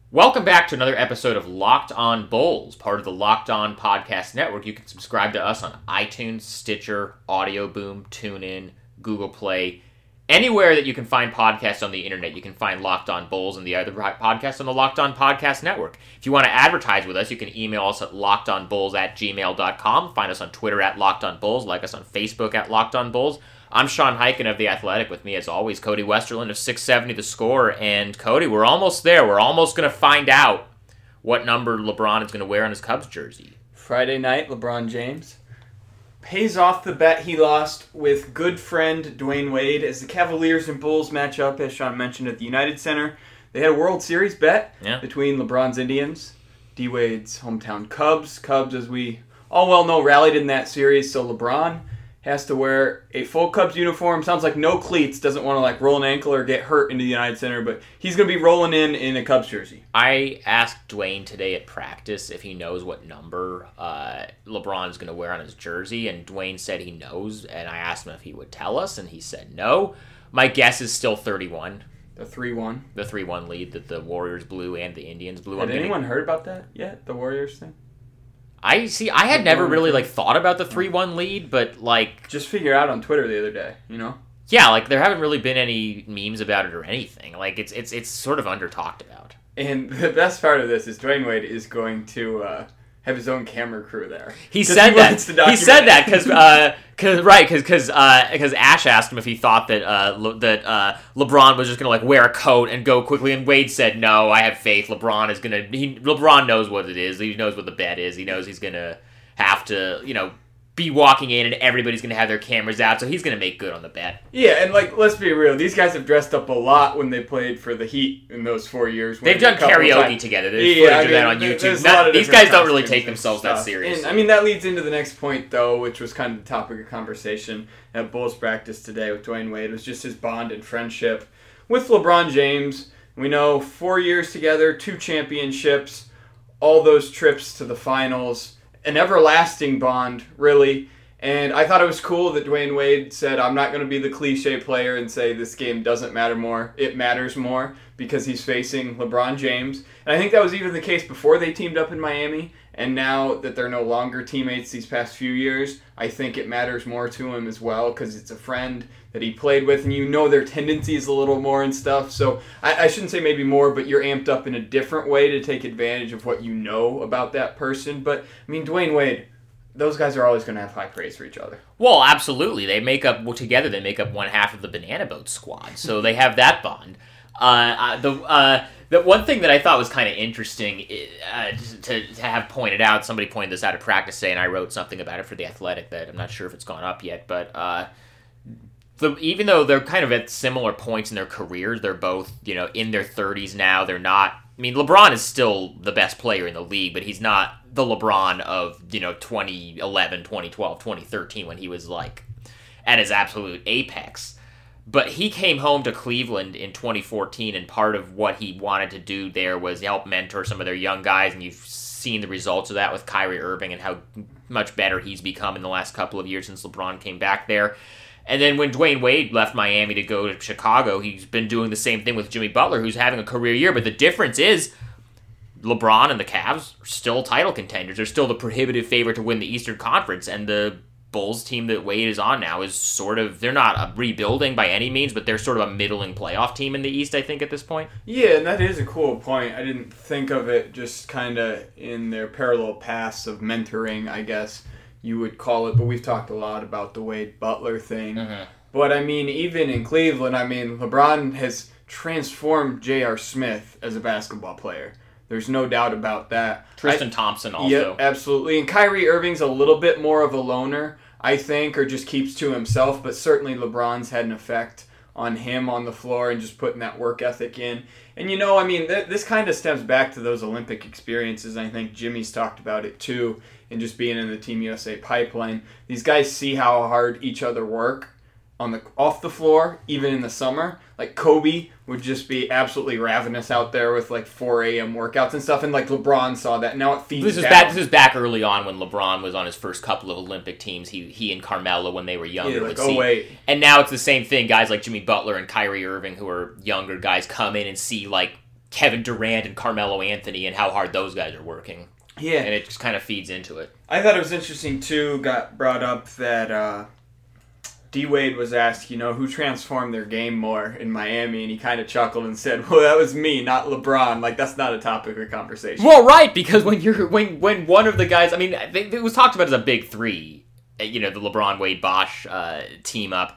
Welcome back to another episode of Locked On Bulls, part of the Locked On Podcast Network. You can subscribe to us on iTunes, Stitcher, Audio Boom, TuneIn, Google Play. Anywhere that you can find podcasts on the internet, you can find Locked On Bulls and the other podcasts on the Locked On Podcast Network. If you want to advertise with us, you can email us at lockedonbulls@gmail.com. Find us on Twitter at Locked On Bulls. Like us on Facebook at Locked On Bulls. I'm Sean Highkin of The Athletic. With me, as always, Cody Westerland of 670 The Score. And Cody, we're almost there. We're almost going to find out what number LeBron is going to wear on his Cubs jersey. Friday night, LeBron James pays off the bet he lost with good friend Dwayne Wade as the Cavaliers and Bulls match up, as Sean mentioned, at the United Center. They had a World Series bet between LeBron's Indians, D-Wade's hometown Cubs. Cubs, as we all well know, rallied in that series, so LeBron has to wear a full Cubs uniform. Sounds like no cleats. Doesn't want to roll an ankle or get hurt into the United Center, but he's going to be rolling in a Cubs jersey. I asked Dwayne today at practice if he knows what number LeBron's going to wear on his jersey, and Dwayne said he knows, and I asked him if he would tell us, and he said no. My guess is still 31. The 3-1. The 3-1 lead that the Warriors blew and the Indians blew. Had anyone heard about that yet? The Warriors thing? I had never really thought about the 3-1 lead, but just figured out on Twitter the other day, Yeah, there haven't really been any memes about it or anything. It's sort of under talked about. And the best part of this is Dwayne Wade is going to have his own camera crew there. He said that because Ash asked him if he thought that LeBron was just gonna wear a coat and go quickly, and Wade said no. I have faith. LeBron knows what it is. He knows what the bet is. He knows he's gonna have to be walking in and everybody's going to have their cameras out, so he's going to make good on the bet. Yeah, and let's be real, these guys have dressed up a lot when they played for the Heat in those 4 years. They've done karaoke together. There's footage of that on YouTube. These guys don't really take themselves that seriously. And that leads into the next point, though, which was kind of the topic of conversation at Bulls practice today with Dwayne Wade, was just his bond and friendship with LeBron James. We know 4 years together, 2 championships, all those trips to the finals, an everlasting bond, really. And I thought it was cool that Dwayne Wade said, I'm not going to be the cliche player and say this game doesn't matter more. It matters more because he's facing LeBron James. And I think that was even the case before they teamed up in Miami. And now that they're no longer teammates these past few years, I think it matters more to him as well because it's a friend that he played with, and their tendencies a little more and stuff. So I shouldn't say maybe more, but you're amped up in a different way to take advantage of what you know about that person. But, Dwayne Wade, those guys are always going to have high praise for each other. Well, absolutely. They make up one half of the Banana Boat squad, so they have that bond. The one thing that I thought was kind of interesting to have pointed out, somebody pointed this out at practice today, and I wrote something about it for The Athletic that I'm not sure if it's gone up yet, but even though they're kind of at similar points in their careers, they're both, in their 30s now. They're not. LeBron is still the best player in the league, but he's not the LeBron of 2011, 2012, 2013 when he was at his absolute apex. But he came home to Cleveland in 2014, and part of what he wanted to do there was help mentor some of their young guys, and you've seen the results of that with Kyrie Irving and how much better he's become in the last couple of years since LeBron came back there. And then when Dwayne Wade left Miami to go to Chicago, he's been doing the same thing with Jimmy Butler, who's having a career year. But the difference is LeBron and the Cavs are still title contenders. They're still the prohibitive favorite to win the Eastern Conference. And the Bulls team that Wade is on now is they're not rebuilding by any means, but they're sort of a middling playoff team in the East, I think, at this point. Yeah, and that is a cool point. I didn't think of it just kind of in their parallel paths of mentoring, I guess you would call it, but we've talked a lot about the Wade-Butler thing. Mm-hmm. But, even in Cleveland, LeBron has transformed J.R. Smith as a basketball player. There's no doubt about that. Tristan Thompson also. Yeah, absolutely. And Kyrie Irving's a little bit more of a loner, I think, or just keeps to himself, but certainly LeBron's had an effect on him on the floor and just putting that work ethic in. And, this kind of stems back to those Olympic experiences. I think Jimmy's talked about it, too, and just being in the Team USA pipeline. These guys see how hard each other work off the floor, even in the summer. Kobe would just be absolutely ravenous out there with 4 a.m. workouts and stuff, and LeBron saw that. Now it feeds This is back early on when LeBron was on his first couple of Olympic teams. He and Carmelo, when they were younger, would see. Wait. And now it's the same thing. Guys like Jimmy Butler and Kyrie Irving, who are younger guys, come in and see Kevin Durant and Carmelo Anthony and how hard those guys are working. Yeah. And it just kind of feeds into it. I thought it was interesting, too, got brought up that D-Wade was asked, who transformed their game more in Miami, and he kind of chuckled and said, well, that was me, not LeBron. Like, that's not a topic of conversation. Well, right, because when one of the guys, I mean, it was talked about as a big three, the LeBron, Wade, Bosh team up.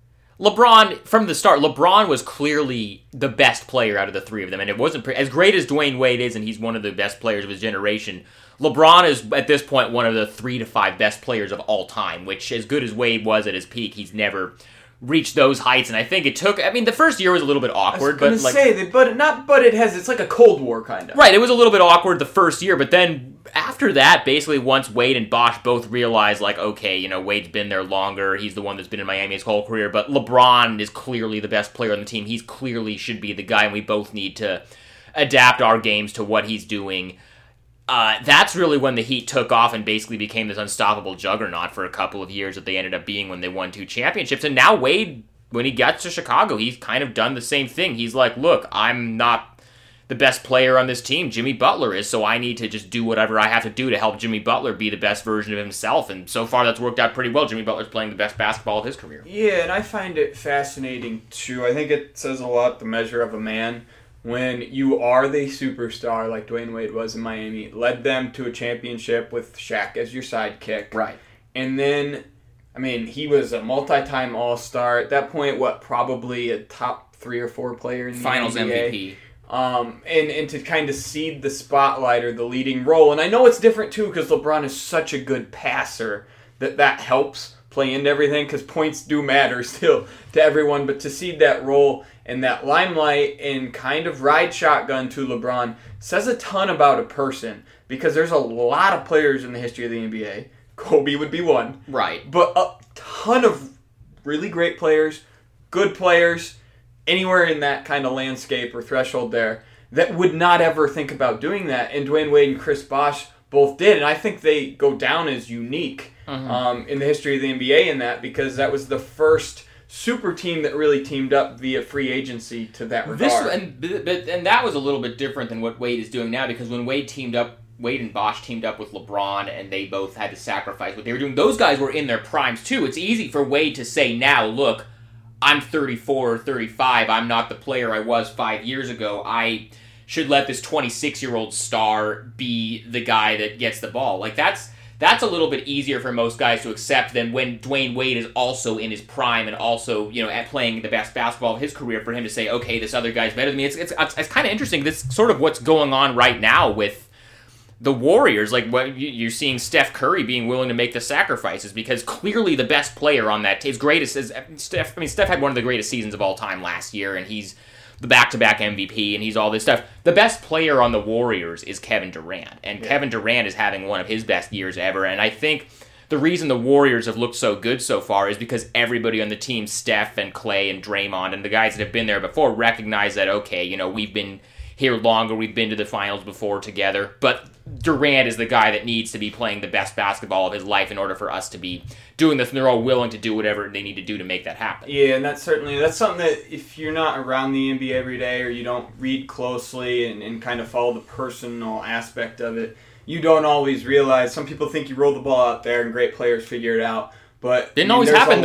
LeBron, from the start, LeBron was clearly the best player out of the three of them, and it wasn't as great as Dwayne Wade is, and he's one of the best players of his generation. LeBron is, at this point, one of the 3 to 5 best players of all time, which, as good as Wade was at his peak, he's never reached those heights, and I think it took, the first year was a little bit awkward. I was going to say, it's like a Cold War, kind of. Right, it was a little bit awkward the first year, but then after that, basically once Wade and Bosh both realized, okay, Wade's been there longer, he's the one that's been in Miami his whole career, but LeBron is clearly the best player on the team, he clearly should be the guy, and we both need to adapt our games to what he's doing. That's really when the Heat took off and basically became this unstoppable juggernaut for a couple of years that they ended up being when they won 2 championships. And now Wade, when he gets to Chicago, he's kind of done the same thing. He's like, look, I'm not the best player on this team. Jimmy Butler is, so I need to just do whatever I have to do to help Jimmy Butler be the best version of himself. And so far that's worked out pretty well. Jimmy Butler's playing the best basketball of his career. Yeah, and I find it fascinating, too. I think it says a lot, the measure of a man. When you are the superstar like Dwayne Wade was in Miami, led them to a championship with Shaq as your sidekick. Right. And then, he was a multi-time All-Star. At that point, probably a top 3 or 4 player in the Finals NBA. MVP. And to kind of cede the spotlight or the leading role. And I know it's different, too, because LeBron is such a good passer that helps play into everything, because points do matter still to everyone. But to cede that role and that limelight and kind of ride shotgun to LeBron says a ton about a person, because there's a lot of players in the history of the NBA. Kobe would be one. Right. But a ton of really great players, good players, anywhere in that kind of landscape or threshold there, that would not ever think about doing that. And Dwayne Wade and Chris Bosh both did. And I think they go down as unique in the history of the NBA in that, because that was the first super team that really teamed up via free agency to that regard. And that was a little bit different than what Wade is doing now, because when Wade and Bosh teamed up with LeBron, and they both had to sacrifice what they were doing, those guys were in their primes too. It's easy for Wade to say now, look, I'm 34 or 35, I'm not the player I was 5 years ago, I should let this 26-year-old star be the guy that gets the ball. That's a little bit easier for most guys to accept than when Dwayne Wade is also in his prime and also, at playing the best basketball of his career, for him to say, okay, this other guy's better than me. It's kind of interesting. This sort of what's going on right now with the Warriors. You're seeing Steph Curry being willing to make the sacrifices, because clearly the best player on that team, Steph had one of the greatest seasons of all time last year, and he's the back-to-back MVP, and he's all this stuff. The best player on the Warriors is Kevin Durant, and Kevin Durant is having one of his best years ever, and I think the reason the Warriors have looked so good so far is because everybody on the team, Steph and Clay and Draymond and the guys that have been there before, recognize that, okay, we've been here longer, we've been to the finals before together, but Durant is the guy that needs to be playing the best basketball of his life in order for us to be doing this, and they're all willing to do whatever they need to do to make that happen. Yeah, and that's something that if you're not around the NBA every day, or you don't read closely and kind of follow the personal aspect of it, you don't always realize. Some people think you roll the ball out there and great players figure it out, but didn't always happen.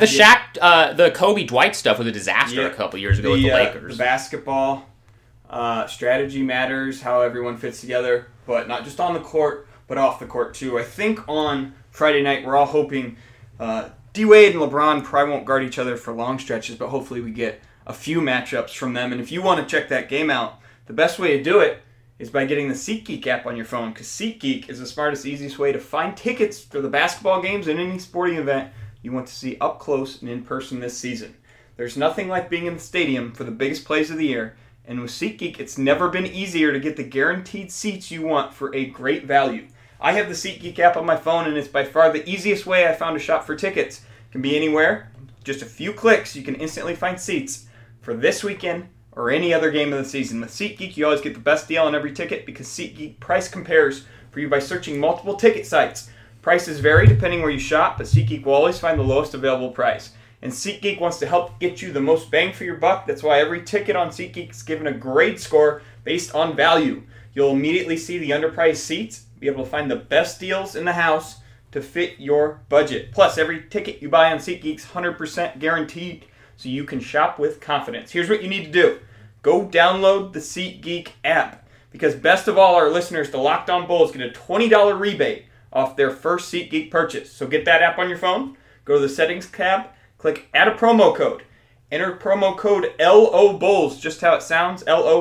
The Kobe Dwight stuff was a disaster a couple years ago with the Lakers. The basketball strategy matters, how everyone fits together, but not just on the court, but off the court too. I think on Friday night we're all hoping D-Wade and LeBron probably won't guard each other for long stretches, but hopefully we get a few matchups from them. And if you want to check that game out, the best way to do it is by getting the SeatGeek app on your phone, because SeatGeek is the smartest, easiest way to find tickets for the basketball games and any sporting event you want to see up close and in person this season. There's nothing like being in the stadium for the biggest plays of the year, and with SeatGeek, it's never been easier to get the guaranteed seats you want for a great value. I have the SeatGeek app on my phone, and it's by far the easiest way I found to shop for tickets. It can be anywhere. Just a few clicks, you can instantly find seats for this weekend or any other game of the season. With SeatGeek, you always get the best deal on every ticket, because SeatGeek price compares for you by searching multiple ticket sites. Prices vary depending where you shop, but SeatGeek will always find the lowest available price. And SeatGeek wants to help get you the most bang for your buck. That's why every ticket on SeatGeek is given a grade score based on value. You'll immediately see the underpriced seats, be able to find the best deals in the house to fit your budget. Plus, every ticket you buy on SeatGeek's 100% guaranteed, so you can shop with confidence. Here's what you need to do. Go download the SeatGeek app, because best of all, our listeners, the Locked On Bulls, get a $20 rebate off their first SeatGeek purchase. So get that app on your phone, go to the settings tab, click add a promo code. Enter promo code LOBULLS, just how it sounds,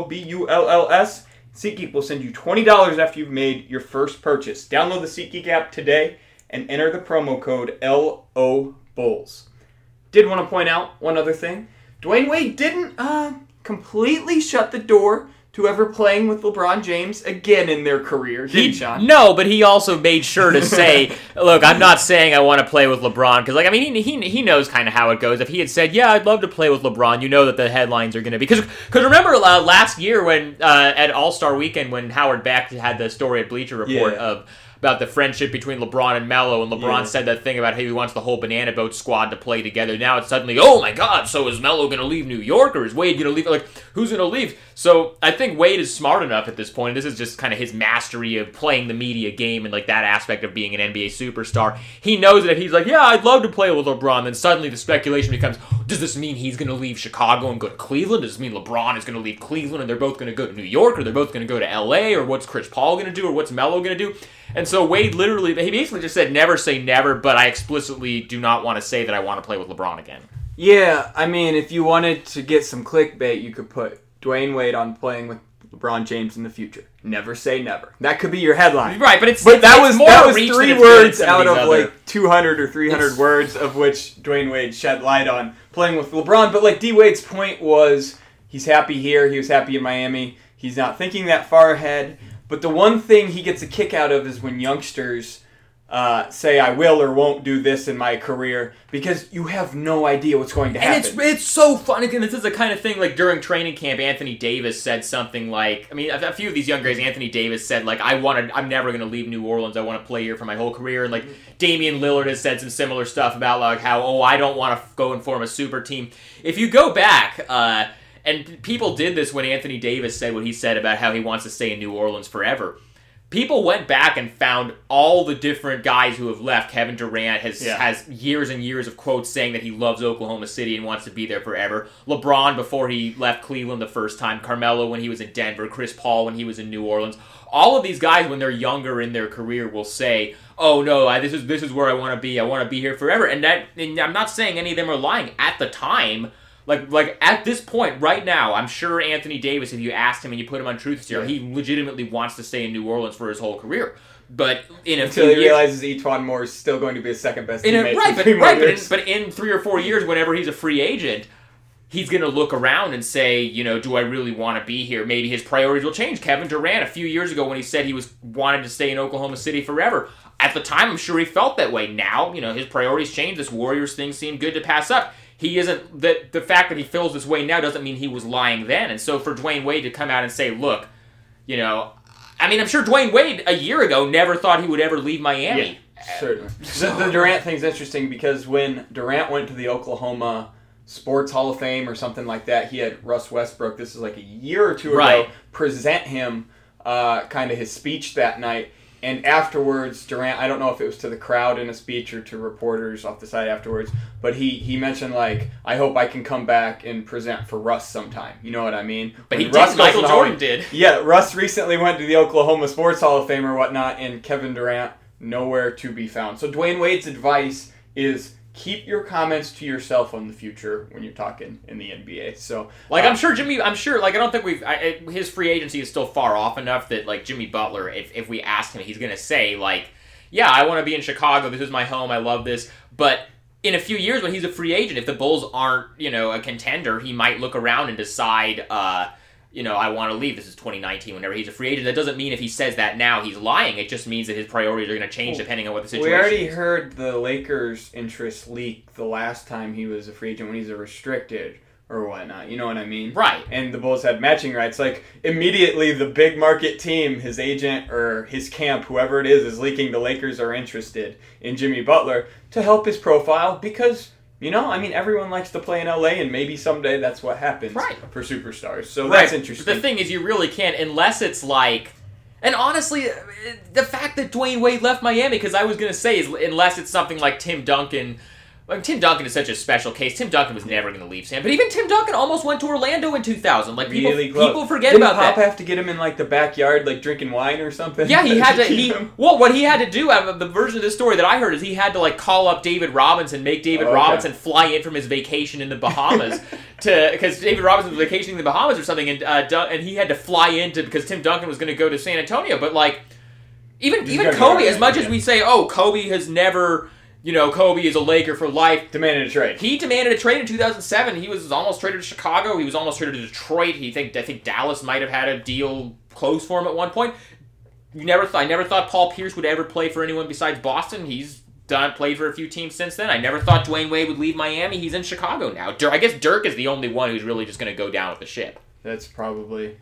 LOBULLS. SeatGeek will send you $20 after you've made your first purchase. Download the SeatGeek app today and enter the promo code LOBULLS. Did want to point out one other thing. Dwayne Wade didn't completely shut the door to ever playing with LeBron James again in their career, did he, Sean? No, but he also made sure to say, look, I'm not saying I want to play with LeBron, because, like, I mean, he knows kind of how it goes. If he had said, yeah, I'd love to play with LeBron, you know that the headlines are going to be... Because remember last year when at All-Star Weekend when Howard Beck had the story at Bleacher Report about the friendship between LeBron and Melo, and LeBron said that thing about how he wants the whole Banana Boat squad to play together. Now it's suddenly, oh my God, so is Melo going to leave New York, or is Wade going to leave? Like, who's going to leave? So I think Wade is smart enough at this point. This is just kind of his mastery of playing the media game and like that aspect of being an NBA superstar. He knows that if he's like, yeah, I'd love to play with LeBron, then suddenly the speculation becomes, does this mean he's going to leave Chicago and go to Cleveland? Does this mean LeBron is going to leave Cleveland and they're both going to go to New York, or they're both going to go to LA, or what's Chris Paul going to do, or what's Melo going to do? And so Wade literally, he basically just said, never say never, but I explicitly do not want to say that I want to play with LeBron again. Yeah, I mean, if you wanted to get some clickbait, you could put Dwayne Wade on playing with LeBron James in the future. Never say never. That could be your headline. Right, but that was more 3 words out of like 200 or 300 words of which Dwayne Wade shed light on playing with LeBron. But like D Wade's point was, he's happy here. He was happy in Miami. He's not thinking that far ahead. But the one thing he gets a kick out of is when youngsters say, I will or won't do this in my career, because you have no idea what's going to happen. And it's so funny, and this is the kind of thing, like, during training camp, Anthony Davis said something like, I mean, a few of these young guys, Anthony Davis said, like, I'm never going to leave New Orleans, I want to play here for my whole career, and, like, Damian Lillard has said some similar stuff about, like, how, I don't want to go and form a super team. If you go back, and people did this when Anthony Davis said what he said about how he wants to stay in New Orleans forever. People went back and found all the different guys who have left. Kevin Durant has years and years of quotes saying that he loves Oklahoma City and wants to be there forever. LeBron before he left Cleveland the first time. Carmelo when he was in Denver. Chris Paul when he was in New Orleans. All of these guys, when they're younger in their career, will say, oh no, this is where I want to be. I want to be here forever. And I'm not saying any of them are lying. At the time, Like at this point, right now, I'm sure Anthony Davis, if you asked him and you put him on Truth Serum, he legitimately wants to stay in New Orleans for his whole career. But until he realizes Etuan Moore is still going to be his second best teammate. But in 3 or 4 years, whenever he's a free agent, he's going to look around and say, do I really want to be here? Maybe his priorities will change. Kevin Durant, a few years ago, when he said he wanted to stay in Oklahoma City forever, at the time, I'm sure he felt that way. Now, his priorities change. This Warriors thing seemed good to pass up. He isn't, the fact that he feels this way now doesn't mean he was lying then. And so for Dwayne Wade to come out and say, look, I'm sure Dwayne Wade a year ago never thought he would ever leave Miami. Yeah, certainly. The Durant thing's interesting because when Durant went to the Oklahoma Sports Hall of Fame or something like that, he had Russ Westbrook, this is like a year or two ago, present him kind of his speech that night. And afterwards, Durant, I don't know if it was to the crowd in a speech or to reporters off the side afterwards, but he mentioned, like, I hope I can come back and present for Russ sometime. You know what I mean? But he did. Michael Jordan did. Yeah, Russ recently went to the Oklahoma Sports Hall of Fame or whatnot, and Kevin Durant, nowhere to be found. So Dwayne Wade's advice is keep your comments to yourself on the future when you're talking in the NBA. So, I'm sure, I don't think his free agency is still far off enough that, like, Jimmy Butler, if we ask him, he's going to say, like, yeah, I want to be in Chicago, this is my home, I love this, but in a few years when he's a free agent, if the Bulls aren't, a contender, he might look around and decide, I want to leave. This is 2019 whenever he's a free agent. That doesn't mean if he says that now he's lying. It just means that his priorities are going to change depending on what the situation is. We already heard the Lakers' interest leak the last time he was a free agent when he's a restricted or whatnot. You know what I mean? Right. And the Bulls had matching rights. Like, immediately the big market team, his agent or his camp, whoever it is leaking the Lakers are interested in Jimmy Butler to help his profile because, everyone likes to play in LA, and maybe someday that's what happens for superstars. So that's interesting. But the thing is, you really can't, unless it's like... And honestly, the fact that Dwayne Wade left Miami, because I was going to say, is unless it's something like Tim Duncan... Tim Duncan is such a special case. Tim Duncan was never going to leave San, but even Tim Duncan almost went to Orlando in 2000. Like people forget about that. Didn't Pop have to get him in like the backyard, like drinking wine or something? Yeah, he had to. What he had to do, the version of this story that I heard, is he had to like call up David Robinson, make David Robinson fly in from his vacation in the Bahamas because David Robinson was vacationing in the Bahamas or something, and he had to fly in because Tim Duncan was going to go to San Antonio. But like even Kobe, as much as we say, Kobe has never. Kobe is a Laker for life. Demanded a trade. He demanded a trade in 2007. He was almost traded to Chicago. He was almost traded to Detroit. I think Dallas might have had a deal close for him at one point. I never thought Paul Pierce would ever play for anyone besides Boston. He's played for a few teams since then. I never thought Dwayne Wade would leave Miami. He's in Chicago now. I guess Dirk is the only one who's really just going to go down with the ship. That's probably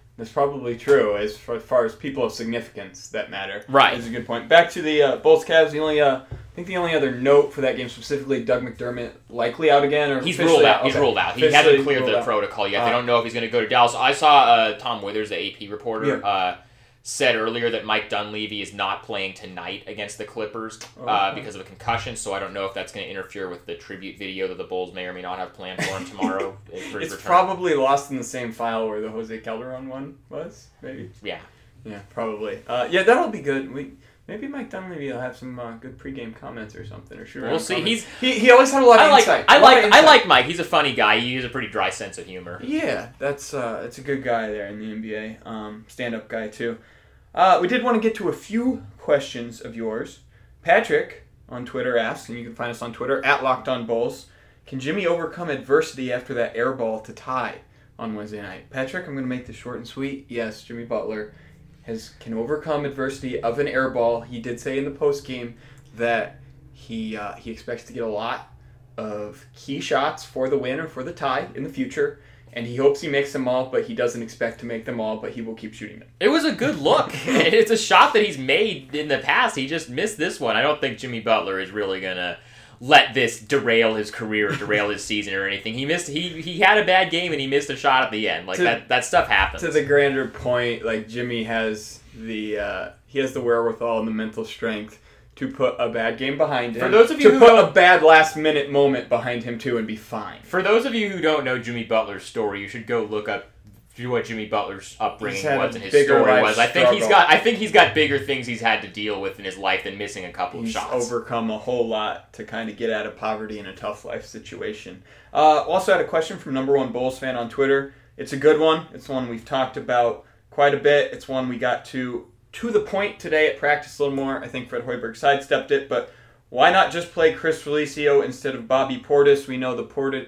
true as far as people of significance that matter. Right. That's a good point. Back to the Bulls Cavs. I think the only other note for that game specifically, Doug McDermott likely out again, or he's ruled out. He's ruled out. He hasn't cleared the protocol yet. They don't know if he's going to go to Dallas. I saw Tom Withers, the AP reporter, said earlier that Mike Dunleavy is not playing tonight against the Clippers because of a concussion. So I don't know if that's going to interfere with the tribute video that the Bulls may or may not have planned for him tomorrow. It's probably lost in the same file where the Jose Calderon one was. Maybe. Yeah, probably. That'll be good. Maybe Mike Dunleavy will have some good pregame comments or something, or we'll see. He always had a lot of insight. I like Mike. He's a funny guy. He has a pretty dry sense of humor. Yeah, that's a good guy there in the NBA. Stand-up guy too. We did want to get to a few questions of yours. Patrick on Twitter asks, and you can find us on Twitter @LockedOnBulls. Can Jimmy overcome adversity after that air ball to tie on Wednesday night? Patrick, I'm going to make this short and sweet. Yes, Jimmy Butler can overcome adversity of an air ball. He did say in the post game that he expects to get a lot of key shots for the win or for the tie in the future, and he hopes he makes them all, but he doesn't expect to make them all, but he will keep shooting them. It was a good look. It's a shot that he's made in the past. He just missed this one. I don't think Jimmy Butler is really going to let this derail his career or derail his season or anything. He had a bad game and he missed a shot at the end. Like that stuff happens. To the grander point, like Jimmy has the wherewithal and the mental strength to put a bad game behind him. For those of you a bad last minute moment behind him too and be fine. For those of you who don't know Jimmy Butler's story, you should go look up what Jimmy Butler's upbringing was and his story was. I think he's got bigger things he's had to deal with in his life than missing a couple of shots. He's overcome a whole lot to kind of get out of poverty in a tough life situation. Also had a question from number one Bulls fan on Twitter. It's a good one. It's one we've talked about quite a bit. It's one we got to the point today at practice a little more. I think Fred Hoiberg sidestepped it, but why not just play Chris Felicio instead of Bobby Portis? We know the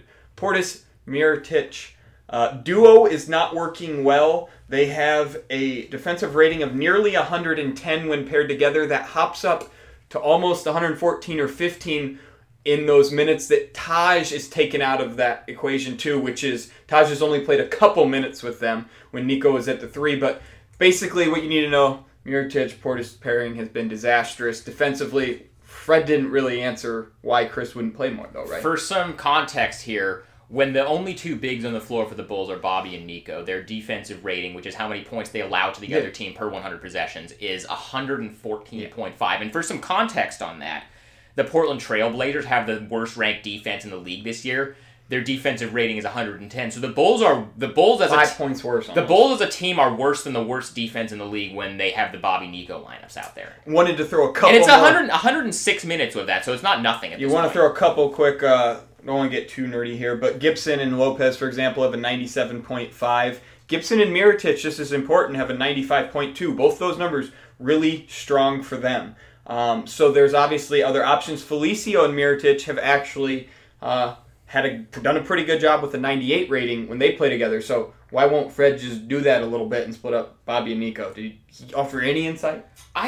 Portis-Mirotic duo is not working well. They have a defensive rating of nearly 110 when paired together. That hops up to almost 114 or 15 in those minutes that Taj is taken out of that equation too, which is Taj has only played a couple minutes with them when Nico was at the 3. But basically what you need to know, Mirotic-Portis pairing has been disastrous. Defensively, Fred didn't really answer why Chris wouldn't play more though, right? For some context here, when the only two bigs on the floor for the Bulls are Bobby and Nico, their defensive rating, which is how many points they allow to the other team per 100 possessions, is 114.5. And for some context on that, the Portland Trail Blazers have the worst ranked defense in the league this year. Their defensive rating is 110. So the Bulls as 5 points worse. The Bulls as a team are worse than the worst defense in the league when they have the Bobby Nico lineups out there. Wanted to throw a couple. And it's 106 minutes with that, so it's not nothing. You want to throw a couple quick. Don't want to get too nerdy here, but Gibson and Lopez, for example, have a 97.5. Gibson and Mirotic, just as important, have a 95.2. Both those numbers really strong for them. So there's obviously other options. Felicio and Mirotic have actually done a pretty good job with a 98 rating when they play together. So why won't Fred just do that a little bit and split up Bobby and Nico? Did he offer any insight?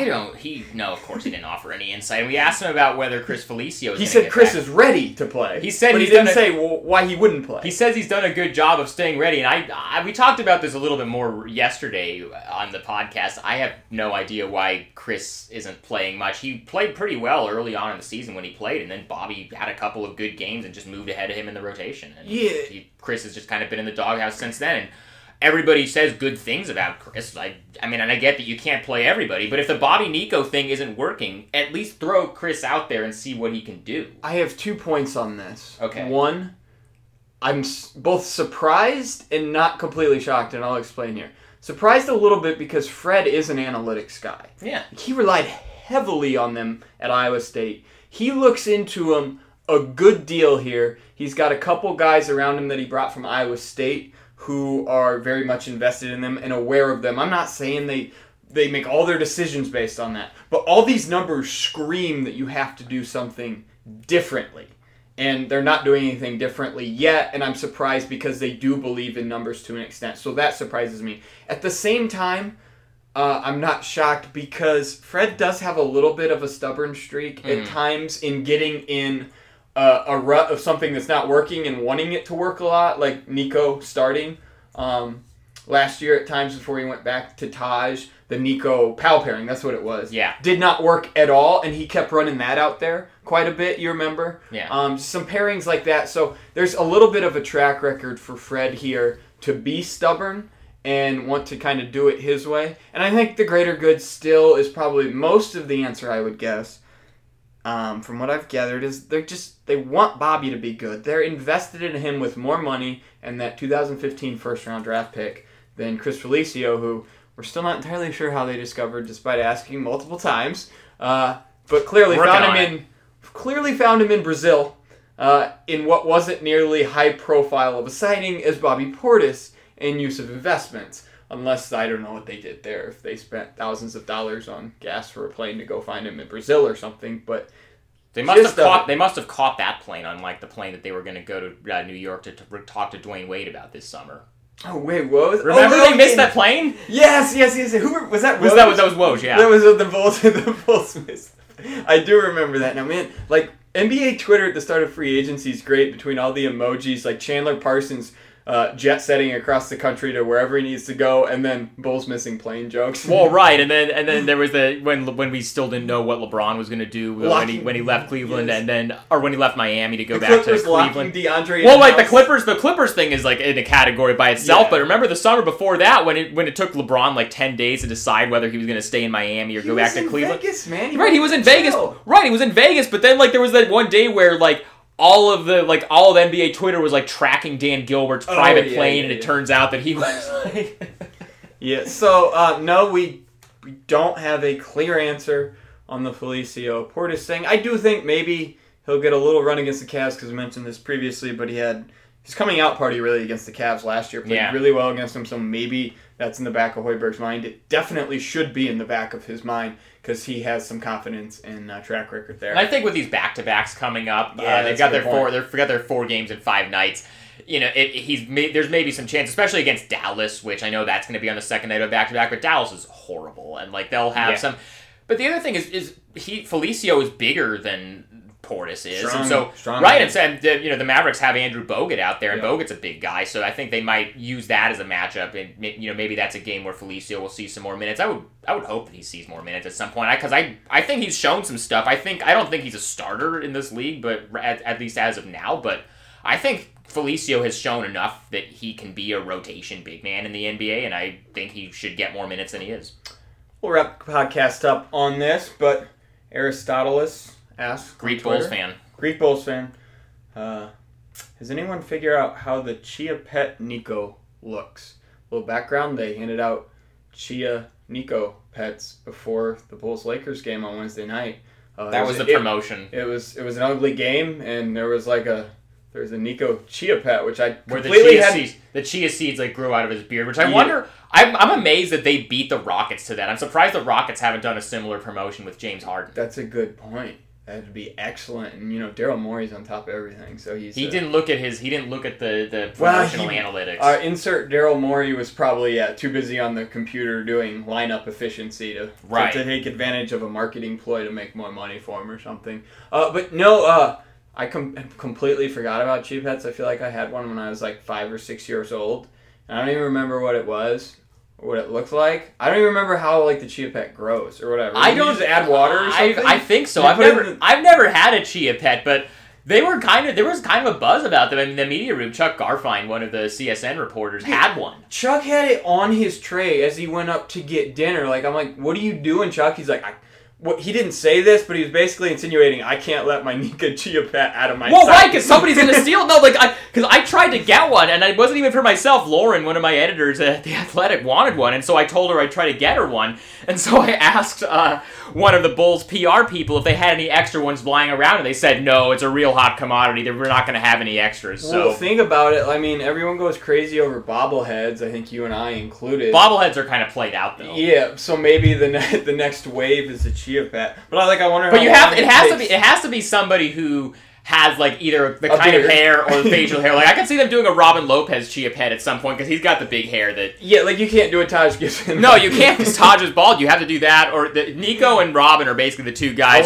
No, of course he didn't offer any insight. And we asked him about whether Chris Felicio is He said Chris is ready to play. He said but he didn't say why he wouldn't play. He says he's done a good job of staying ready, and we talked about this a little bit more yesterday on the podcast. I have no idea why Chris isn't playing much. He played pretty well early on in the season when he played, and then Bobby had a couple of good games and just moved ahead of him in the rotation. And Chris has just kind of been in the doghouse since then, and everybody says good things about Chris. I mean, and I get that you can't play everybody, but if the Bobby Nico thing isn't working, at least throw Chris out there and see what he can do. I have 2 points on this. Okay. One, I'm both surprised and not completely shocked, and I'll explain here. Surprised a little bit because Fred is an analytics guy. Yeah. He relied heavily on them at Iowa State. He looks into them a good deal here. He's got a couple guys around him that he brought from Iowa State who are very much invested in them and aware of them. I'm not saying they make all their decisions based on that, but all these numbers scream that you have to do something differently. And they're not doing anything differently yet, and I'm surprised because they do believe in numbers to an extent. So that surprises me. At the same time, I'm not shocked because Fred does have a little bit of a stubborn streak at times in getting in a rut of something that's not working and wanting it to work a lot, like Nico starting last year at times before he went back to Taj, the Nico Powell pairing, that's what it was. Yeah. Did not work at all, and he kept running that out there quite a bit, you remember? Yeah. Some pairings like that, so there's a little bit of a track record for Fred here to be stubborn and want to kind of do it his way. And I think the greater good still is probably most of the answer, I would guess. From what I've gathered, is they want Bobby to be good. They're invested in him with more money and that 2015 first-round draft pick than Chris Felicio, who we're still not entirely sure how they discovered, despite asking multiple times. But clearly found him in Brazil in what wasn't nearly high profile of a signing as Bobby Portis and use of investments. Unless, I don't know what they did there, if they spent thousands of dollars on gas for a plane to go find him in Brazil or something, but they must have caught that plane, unlike the plane that they were going to go to New York to talk to Dwayne Wade about this summer. Oh, wait, Woj? Remember they missed that plane? Yes. Who was that? That was Woj, yeah. That was the Bulls. The Bulls missed. I do remember that. Now, man, like, NBA Twitter at the start of free agency is great between all the emojis, like Chandler Parsons jet setting across the country to wherever he needs to go, and then Bulls missing plane jokes. Well, right, and then there was the when we still didn't know what LeBron was going to do when he left Cleveland, yes. Or when he left Miami to go back to Cleveland. DeAndre well, like the Clippers thing is like in a category by itself. Yeah. But remember the summer before that when it took LeBron like 10 days to decide whether he was going to stay in Miami or go back to Cleveland. Vegas, man. He was in Vegas. Right, he was in Vegas. But then like there was that one day where like. All of NBA Twitter was like tracking Dan Gilbert's private plane, and it turns out that he was like. Yeah. So no, we don't have a clear answer on the Felicio Portis thing. I do think maybe he'll get a little run against the Cavs because we mentioned this previously, but he had his coming out party really against the Cavs last year. Played really well against them, so maybe that's in the back of Hoiberg's mind. It definitely should be in the back of his mind because he has some confidence and track record there. And I think with these back-to-backs coming up, they've got their 4 games in 5 nights. You know, there's maybe some chance, especially against Dallas, which I know that's going to be on the second night of back-to-back, but Dallas is horrible, and like they'll have some. But the other thing is Felicio is bigger than Portis is, strong right, and the Mavericks have Andrew Bogut out there, and Bogut's a big guy, so I think they might use that as a matchup, and maybe that's a game where Felicio will see some more minutes. I would hope that he sees more minutes at some point, because I think he's shown some stuff. I don't think he's a starter in this league, but at least as of now, but I think Felicio has shown enough that he can be a rotation big man in the NBA, and I think he should get more minutes than he is. We'll wrap the podcast up on this, but Aristoteles asks, Greek Bulls fan. Has anyone figured out how the Chia Pet Nico looks? A little background, they handed out Chia Nico pets before the Bulls-Lakers game on Wednesday night. That was the promotion. It was an ugly game, and there was a Nico Chia pet, which I completely the chia seeds like grew out of his beard, which I wonder. I'm amazed that they beat the Rockets to that. I'm surprised the Rockets haven't done a similar promotion with James Harden. That's a good point. That'd be excellent. And Daryl Morey's on top of everything, so he didn't look at the promotional analytics. Insert Daryl Morey was probably too busy on the computer doing lineup efficiency to take advantage of a marketing ploy to make more money for him or something. But no, I completely forgot about Chia Pets. I feel like I had one when I was like 5 or 6 years old. And I don't even remember what it was. What it looked like. I don't even remember how like the Chia Pet grows or whatever. I don't just add water or something. I think so. I've never had a Chia Pet, but there was kind of a buzz about them. I mean, the media room, Chuck Garfien, one of the CSN reporters, had one. Chuck had it on his tray as he went up to get dinner. Like I'm like, what are you doing, Chuck? He's like, he didn't say this, but he was basically insinuating I can't let my Nika Chia Pet out of my sight. Well, right, because somebody's going to steal it. No, because I tried to get one, and it wasn't even for myself. Lauren, one of my editors at The Athletic, wanted one, and so I told her I'd try to get her one. And so I asked one of the Bulls PR people if they had any extra ones lying around, and they said, no, it's a real hot commodity. We're not going to have any extras. Well, think about it. I mean, everyone goes crazy over bobbleheads, I think you and I included. Bobbleheads are kind of played out, though. Yeah, so maybe the next wave is the Chia Pet. But I wonder. But it has to be somebody who has like either the kind of hair or the facial hair. Like I can see them doing a Robin Lopez Chia Pet at some point because he's got the big hair that. Yeah, like you can't do a Taj Gibson. No, you can't because Taj is bald. You have to do that, or Nico and Robin are basically the two guys.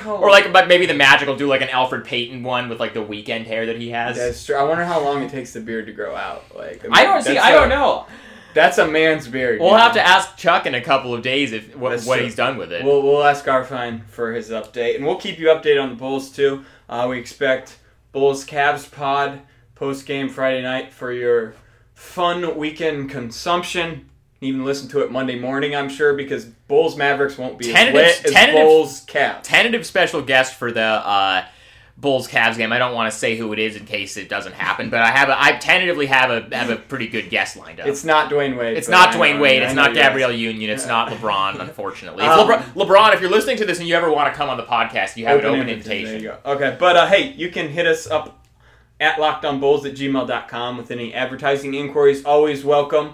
But maybe the Magic will do like an Alfred Payton one with like the weekend hair that he has. That's true. I wonder how long it takes the beard to grow out. Like I don't know. That's a man's beard. We'll have to ask Chuck in a couple of days what he's done with it. We'll ask Garfien for his update, and we'll keep you updated on the Bulls too. We expect Bulls Cavs pod post game Friday night for your fun weekend consumption. Even listen to it Monday morning, I'm sure, because Bulls Mavericks won't be as lit as Bulls Cavs. Tentative special guest for the Bulls Cavs game. I don't want to say who it is in case it doesn't happen, but I tentatively have a pretty good guest lined up. It's not Dwayne Wade. It's not Dwayne Wade. It's not Gabrielle Union. It's not LeBron, unfortunately. LeBron, if you're listening to this and you ever want to come on the podcast, you have an open invitation. There you go. Okay, but hey, you can hit us up at lockedonbulls@gmail.com with any advertising inquiries. Always welcome.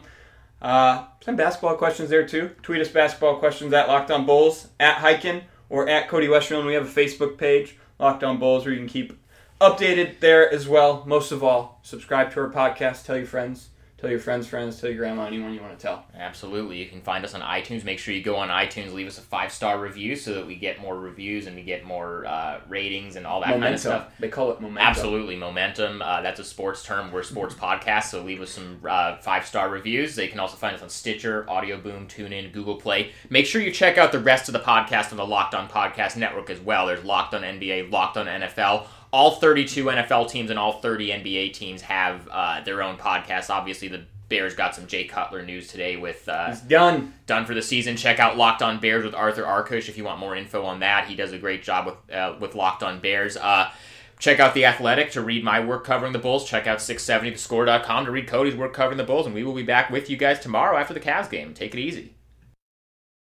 Some basketball questions there too. Tweet us basketball questions at LockedOnBulls, at Hyken, or at Cody Westerland. We have a Facebook page, Locked On Bulls, where you can keep updated there as well. Most of all, subscribe to our podcast. Tell your friends. Tell your friends' friends. Tell your grandma, anyone you want to tell. Absolutely. You can find us on iTunes. Make sure you go on iTunes, leave us a 5-star review so that we get more reviews and we get more ratings and all that kind of stuff. They call it momentum. Absolutely, momentum. That's a sports term. We're a sports podcast, so leave us some 5-star reviews. They can also find us on Stitcher, Audio Boom, TuneIn, Google Play. Make sure you check out the rest of the podcast on the Locked On Podcast Network as well. There's Locked On NBA, Locked On NFL. All 32 NFL teams and all 30 NBA teams have their own podcasts. Obviously, the Bears got some Jay Cutler news today with... He's done for the season. Check out Locked On Bears with Arthur Arkush if you want more info on that. He does a great job with Locked On Bears. Check out The Athletic to read my work covering the Bulls. Check out 670thescore.com to read Cody's work covering the Bulls. And we will be back with you guys tomorrow after the Cavs game. Take it easy.